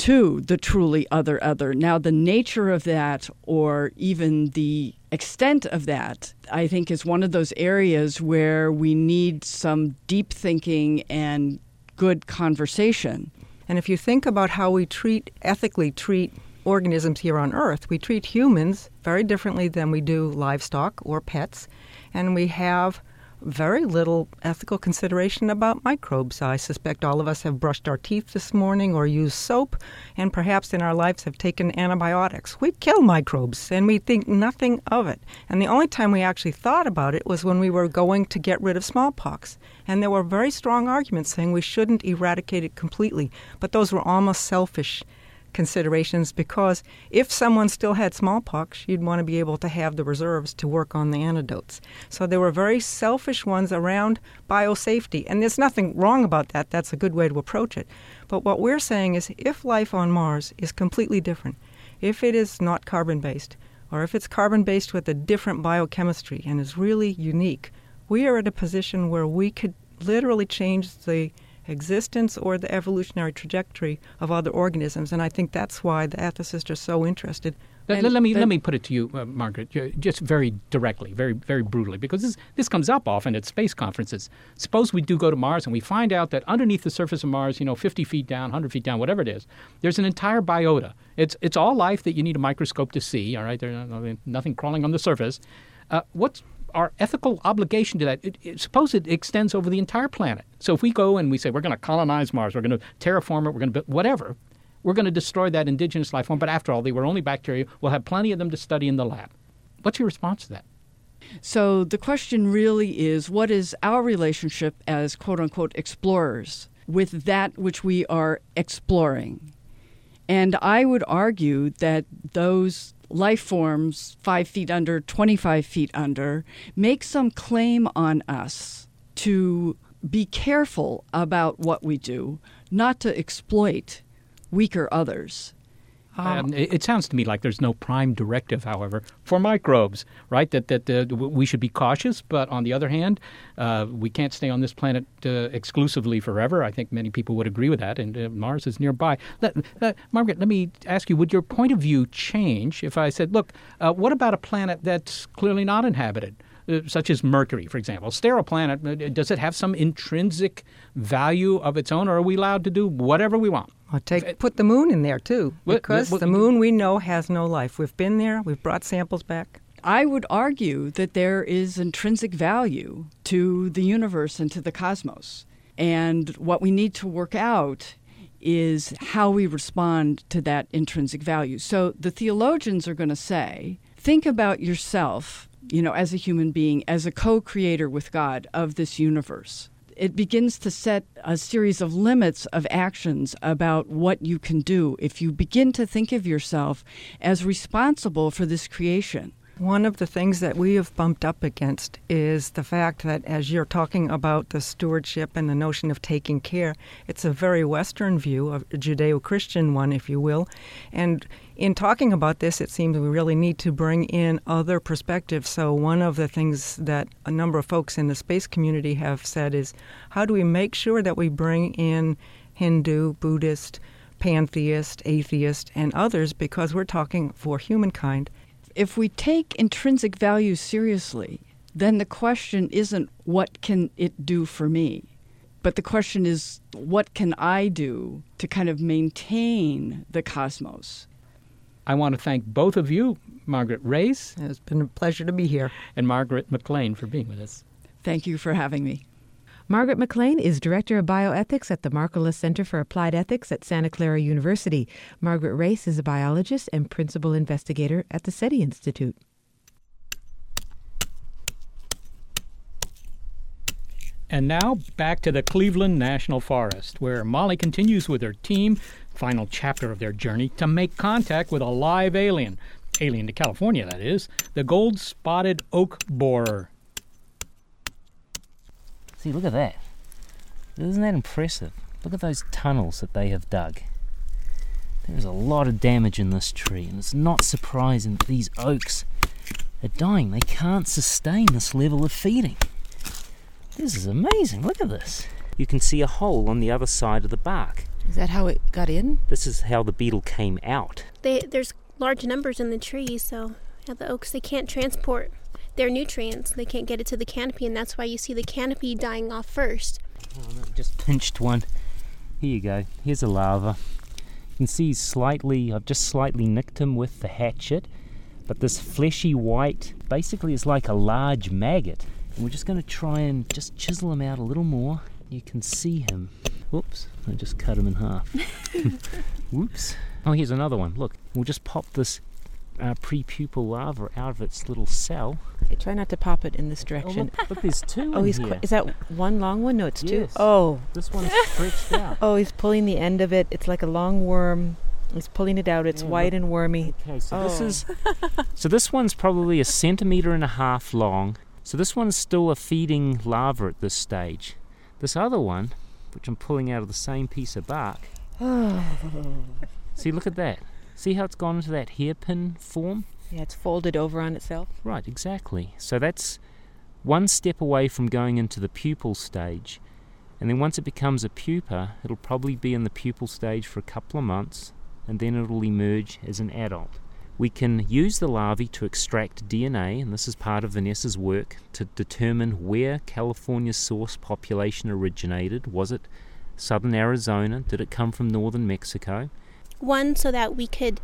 to the truly other other. Now, the nature of that, or even the extent of that, I think is one of those areas where we need some deep thinking and good conversation. And if you think about how we treat, ethically treat organisms here on Earth, we treat humans very differently than we do livestock or pets, and we have very little ethical consideration about microbes. I suspect all of us have brushed our teeth this morning or used soap, and perhaps in our lives have taken antibiotics. We kill microbes, and we think nothing of it. And the only time we actually thought about it was when we were going to get rid of smallpox. And there were very strong arguments saying we shouldn't eradicate it completely, but those were almost selfish considerations, because if someone still had smallpox, you'd want to be able to have the reserves to work on the antidotes. So there were very selfish ones around biosafety, and there's nothing wrong about that. That's a good way to approach it. But what we're saying is, if life on Mars is completely different, if it is not carbon-based, or if it's carbon-based with a different biochemistry and is really unique, we are at a position where we could literally change the existence or the evolutionary trajectory of other organisms, and I think that's why the ethicists are so interested. Let, let me let me put it to you, uh, Margaret, just very directly, very very brutally, because this this comes up often at space conferences. Suppose we do go to Mars and we find out that underneath the surface of Mars, you know, fifty feet down, one hundred feet down, whatever it is, there's an entire biota. It's it's all life that you need a microscope to see. All right, there's nothing crawling on the surface. Uh, what's our ethical obligation to that? It, it, suppose it extends over the entire planet. So if we go and we say we're going to colonize Mars, we're going to terraform it, we're going to build whatever, we're going to destroy that indigenous life form. But after all, they were only bacteria. We'll have plenty of them to study in the lab. What's your response to that? So the question really is, what is our relationship as quote-unquote explorers with that which we are exploring? And I would argue that those life forms five feet under, twenty-five feet under, make some claim on us to be careful about what we do, not to exploit weaker others. Um, it, it sounds to me like there's no prime directive, however, for microbes, right? That that uh, we should be cautious, but on the other hand, uh, we can't stay on this planet uh, exclusively forever. I think many people would agree with that, and uh, Mars is nearby. Let, uh, Margaret, let me ask you, would your point of view change if I said, look, uh, what about a planet that's clearly not inhabited? Uh, such as Mercury, for example. A sterile planet, uh, does it have some intrinsic value of its own, or are we allowed to do whatever we want? I'll take, put the moon in there, too, because what, what, the moon, we know, has no life. We've been there. We've brought samples back. I would argue that there is intrinsic value to the universe and to the cosmos. And what we need to work out is how we respond to that intrinsic value. So the theologians are going to say, think about yourself, you know, as a human being, as a co-creator with God of this universe. It begins to set a series of limits of actions about what you can do if you begin to think of yourself as responsible for this creation. One of the things that we have bumped up against is the fact that, as you're talking about the stewardship and the notion of taking care, it's a very Western view, a Judeo-Christian one, if you will. And in talking about this, it seems we really need to bring in other perspectives. So one of the things that a number of folks in the space community have said is, how do we make sure that we bring in Hindu, Buddhist, pantheist, atheist, and others, because we're talking for humankind. If we take intrinsic value seriously, then the question isn't what can it do for me, but the question is what can I do to kind of maintain the cosmos. I want to thank both of you, Margaret Race. It's been a pleasure to be here. And Margaret McLean for being with us. Thank you for having me. Margaret McLean is Director of Bioethics at the Markkula Center for Applied Ethics at Santa Clara University. Margaret Race is a biologist and principal investigator at the SETI Institute. And now back to the Cleveland National Forest, where Molly continues with her team, final chapter of their journey, to make contact with a live alien. Alien to California, that is. The gold-spotted oak borer. See, look at that. Isn't that impressive? Look at those tunnels that they have dug. There's a lot of damage in this tree, and it's not surprising that these oaks are dying. They can't sustain this level of feeding. This is amazing. Look at this. You can see a hole on the other side of the bark. Is that how it got in? This is how the beetle came out. They, there's large numbers in the trees, so yeah, the oaks, they can't transport their nutrients. They can't get it to the canopy, and that's why you see the canopy dying off first. Oh, no, just pinched one. Here you go. Here's a larva. You can see he's slightly, I've just slightly nicked him with the hatchet, but this fleshy white basically is like a large maggot. And we're just going to try and just chisel him out a little more. You can see him. Whoops, I just cut him in half. Whoops. Oh, here's another one. Look, we'll just pop this uh, pre-pupal larva out of its little cell. Okay, try not to pop it in this direction. Oh, look, look, there's two oh, in he's here. Qu- is that one long one? No, it's two. Yes. Oh. This one's stretched out. Oh, he's pulling the end of it. It's like a long worm. He's pulling it out. It's yeah, white look. and wormy. Okay, so oh. this is... So this one's probably a centimetre and a half long. So this one's still a feeding larva at this stage. This other one, which I'm pulling out of the same piece of bark. See, look at that. See how it's gone into that hairpin form? Yeah, it's folded over on itself. Right, exactly. So that's one step away from going into the pupal stage. And then once it becomes a pupa, it'll probably be in the pupal stage for a couple of months, and then it'll emerge as an adult. We can use the larvae to extract D N A, and this is part of Vanessa's work, to determine where California's source population originated. Was it southern Arizona? Did it come from northern Mexico? One, so that we could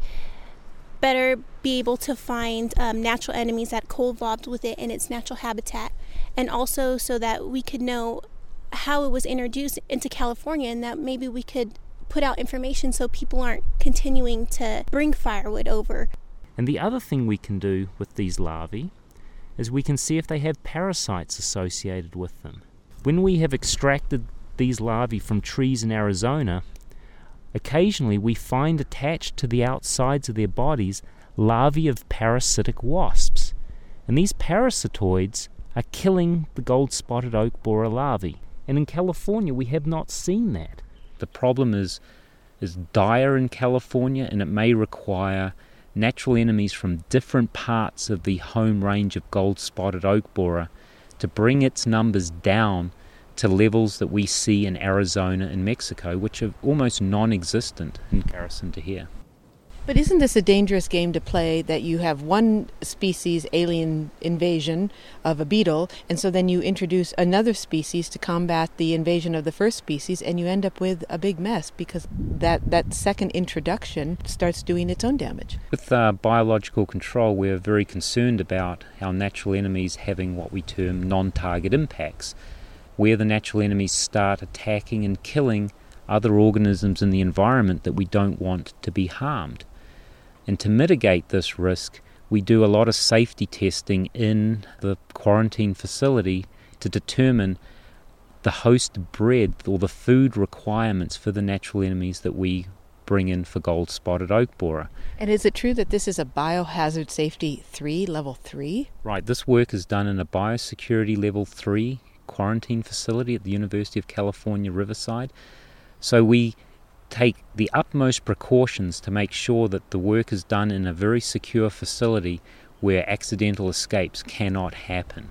better be able to find um, natural enemies that co-evolved with it in its natural habitat, and also so that we could know how it was introduced into California, and that maybe we could put out information so people aren't continuing to bring firewood over. And the other thing we can do with these larvae is we can see if they have parasites associated with them. When we have extracted these larvae from trees in Arizona, occasionally we find attached to the outsides of their bodies larvae of parasitic wasps. And these parasitoids are killing the gold-spotted oak borer larvae. And in California we have not seen that. The problem is, is dire in California, and it may require natural enemies from different parts of the home range of gold-spotted oak borer to bring its numbers down to levels that we see in Arizona and Mexico, which are almost non-existent in comparison to here. But isn't this a dangerous game to play, that you have one species alien invasion of a beetle, and so then you introduce another species to combat the invasion of the first species, and you end up with a big mess because that, that second introduction starts doing its own damage? With uh, biological control, we're very concerned about our natural enemies having what we term non-target impacts, where the natural enemies start attacking and killing other organisms in the environment that we don't want to be harmed. And to mitigate this risk, we do a lot of safety testing in the quarantine facility to determine the host breadth or the food requirements for the natural enemies that we bring in for gold-spotted oak borer. And is it true that this is a biohazard safety three, level three? Right, this work is done in a biosecurity level three quarantine facility at the University of California, Riverside. So we take the utmost precautions to make sure that the work is done in a very secure facility where accidental escapes cannot happen.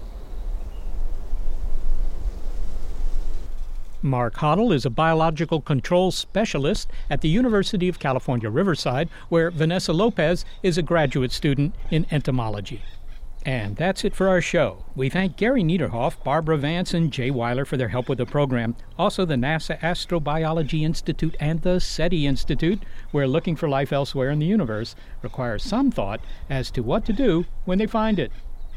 Mark Hoddle is a biological control specialist at the University of California, Riverside, where Vanessa Lopez is a graduate student in entomology. And that's it for our show. We thank Gary Niederhoff, Barbara Vance, and Jay Weiler for their help with the program. Also, the NASA Astrobiology Institute and the SETI Institute, where looking for life elsewhere in the universe requires some thought as to what to do when they find it.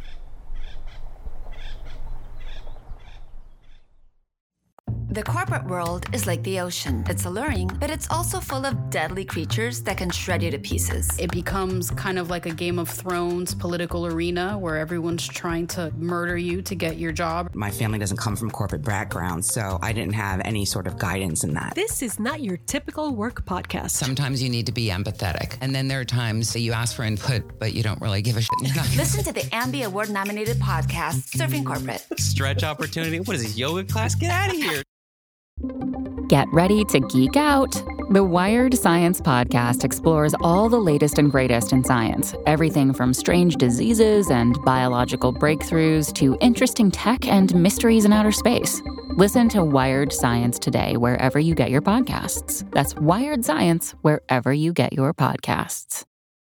The corporate world is like the ocean. It's alluring, but it's also full of deadly creatures that can shred you to pieces. It becomes kind of like a Game of Thrones political arena where everyone's trying to murder you to get your job. My family doesn't come from corporate background, so I didn't have any sort of guidance in that. This is not your typical work podcast. Sometimes you need to be empathetic, and then there are times that you ask for input, but you don't really give a shit. Listen to the Ambie Award-nominated podcast, Surfing Corporate. Stretch opportunity? What is this, yoga class? Get out of here. Get ready to geek out. The Wired Science Podcast explores all the latest and greatest in science. Everything from strange diseases and biological breakthroughs to interesting tech and mysteries in outer space. Listen to Wired Science today wherever you get your podcasts. That's Wired Science wherever you get your podcasts.